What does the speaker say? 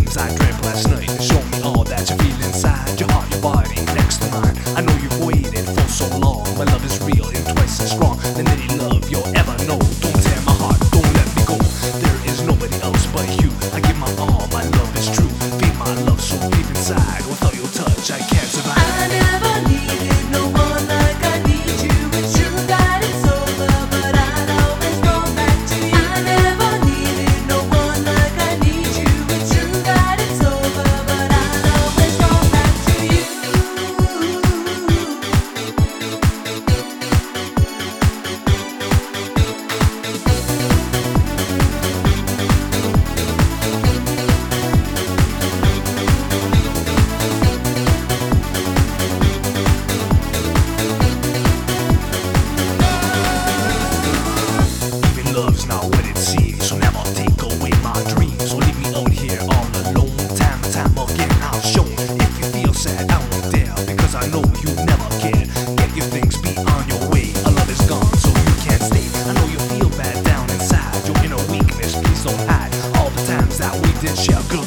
dreams I dreamt last night. Show me all that you feel inside your heart, your body next to mine. I know you've waited for so long. My love is real and twice as strong than any love you'll ever know. Don't tear my heart, don't let me go. There is nobody else but you. I give my all, my love is true. Feel my love so deep inside. Without your touch, I can't survive. I never needed no one like I need you. It's true that it's over, but I'd always go back to you. I never needed no one like I need you. It's true that it's over, but I'd always go back to you. Even love's not what it seems, so never take away my dreams. So leave me out here all alone. Time and time again I'll show. If you feel sad, I won't dare, because I know you never cared. Get your things, be on your way. Our love is gone, so you can't stay. I know you feel bad down inside. Your inner weakness, please don't hide. All the times that we did share, girl,